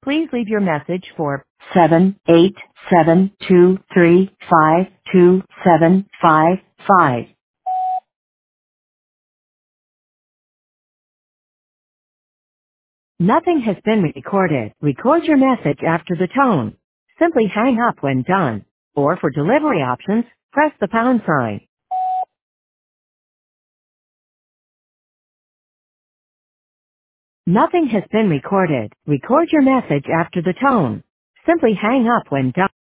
Please leave your message for 78723527555. Nothing has been recorded. Record your message after the tone. Simply hang up when done. Or for delivery options, press the pound sign. Nothing has been recorded. Record your message after the tone. Simply hang up when done.